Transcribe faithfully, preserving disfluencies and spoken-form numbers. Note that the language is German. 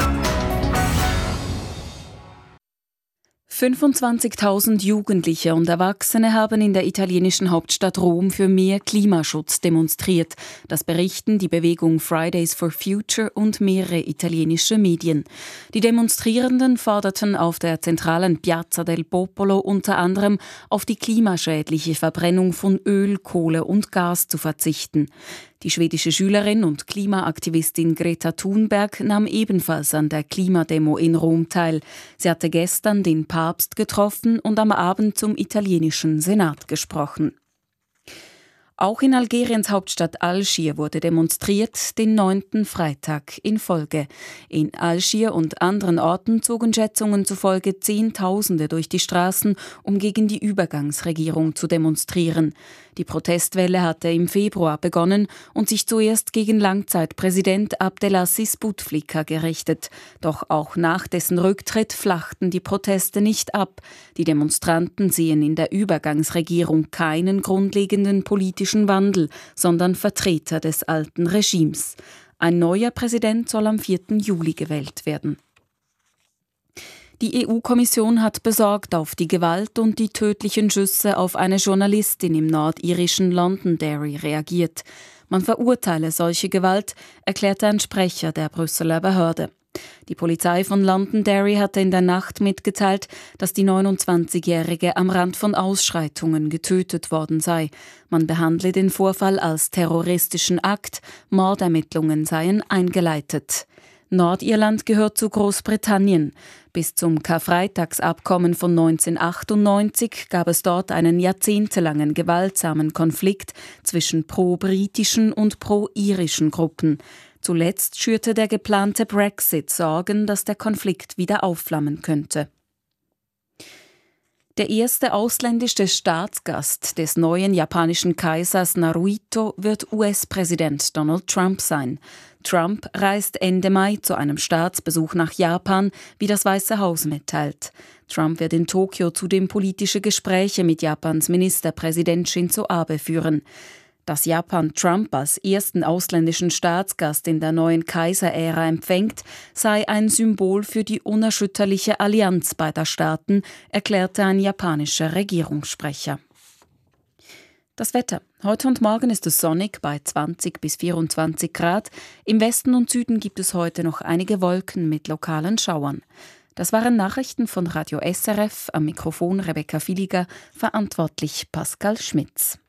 fünfundzwanzigtausend Jugendliche und Erwachsene haben in der italienischen Hauptstadt Rom für mehr Klimaschutz demonstriert. Das berichten die Bewegung Fridays for Future und mehrere italienische Medien. Die Demonstrierenden forderten auf der zentralen Piazza del Popolo unter anderem auf die klimaschädliche Verbrennung von Öl, Kohle und Gas zu verzichten. Die schwedische Schülerin und Klimaaktivistin Greta Thunberg nahm ebenfalls an der Klimademo in Rom teil. Sie hatte gestern den Papst getroffen und am Abend zum italienischen Senat gesprochen. Auch in Algeriens Hauptstadt Algier wurde demonstriert, den neunten Freitag in Folge. In Algier und anderen Orten zogen Schätzungen zufolge Zehntausende durch die Straßen, um gegen die Übergangsregierung zu demonstrieren. Die Protestwelle hatte im Februar begonnen und sich zuerst gegen Langzeitpräsident Abdelaziz Bouteflika gerichtet. Doch auch nach dessen Rücktritt flachten die Proteste nicht ab. Die Demonstranten sehen in der Übergangsregierung keinen grundlegenden politischen Wandel, sondern Vertreter des alten Regimes. Ein neuer Präsident soll am vierten Juli gewählt werden. Die E U-Kommission hat besorgt auf die Gewalt und die tödlichen Schüsse auf eine Journalistin im nordirischen Londonderry reagiert. Man verurteile solche Gewalt, erklärte ein Sprecher der Brüsseler Behörde. Die Polizei von Londonderry hatte in der Nacht mitgeteilt, dass die neunundzwanzigjährige am Rand von Ausschreitungen getötet worden sei. Man behandle den Vorfall als terroristischen Akt, Mordermittlungen seien eingeleitet. Nordirland gehört zu Großbritannien. Bis zum Karfreitagsabkommen von neunzehnhundertachtundneunzig gab es dort einen jahrzehntelangen gewaltsamen Konflikt zwischen pro-britischen und pro-irischen Gruppen. Zuletzt schürte der geplante Brexit Sorgen, dass der Konflikt wieder aufflammen könnte. Der erste ausländische Staatsgast des neuen japanischen Kaisers Naruhito wird U S-Präsident Donald Trump sein. Trump reist Ende Mai zu einem Staatsbesuch nach Japan, wie das Weiße Haus mitteilt. Trump wird in Tokio zudem politische Gespräche mit Japans Ministerpräsident Shinzo Abe führen. Dass Japan Trump als ersten ausländischen Staatsgast in der neuen Kaiserära empfängt, sei ein Symbol für die unerschütterliche Allianz beider Staaten, erklärte ein japanischer Regierungssprecher. Das Wetter. Heute und morgen ist es sonnig bei zwanzig bis vierundzwanzig Grad. Im Westen und Süden gibt es heute noch einige Wolken mit lokalen Schauern. Das waren Nachrichten von Radio S R F, am Mikrofon Rebecca Filiger, verantwortlich Pascal Schmitz.